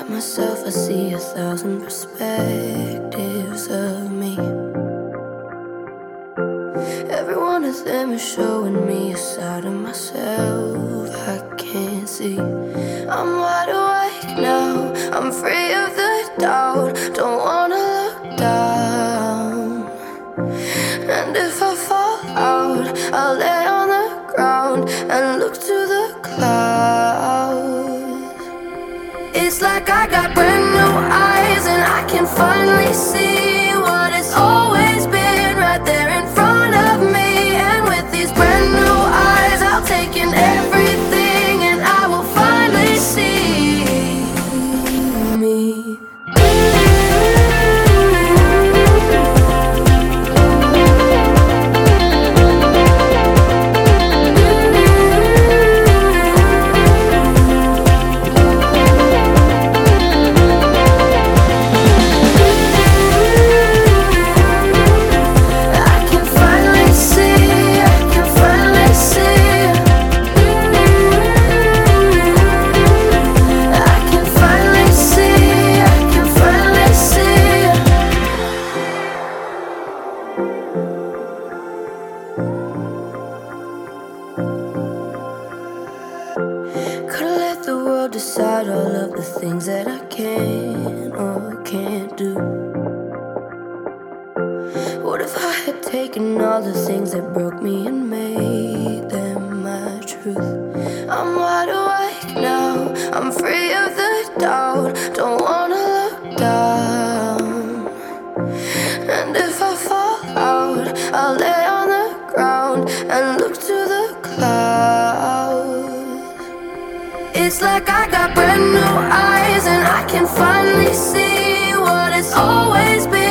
at myself, I see 1,000 perspectives of me. Every one of them is showing me a side of myself I can't see. I'm wide awake now, I'm free of the doubt. Don't wanna look down. And if I fall out, I'll lay on the ground and look to the clouds. It's like I got brand new eyes and I can finally see what it's always been right there in front of me. And with these brand new eyes, I'll take in everything and I will finally see me. Could've let the world decide all of the things that I can or can't do. What if I had taken all the things that broke me and made them my truth? I'm wide awake now, I'm free of the doubt. Don't wanna look down. And if I fall out, I'll lay on the ground and look to the clouds. It's like I got brand new eyes and I can finally see what it's always been.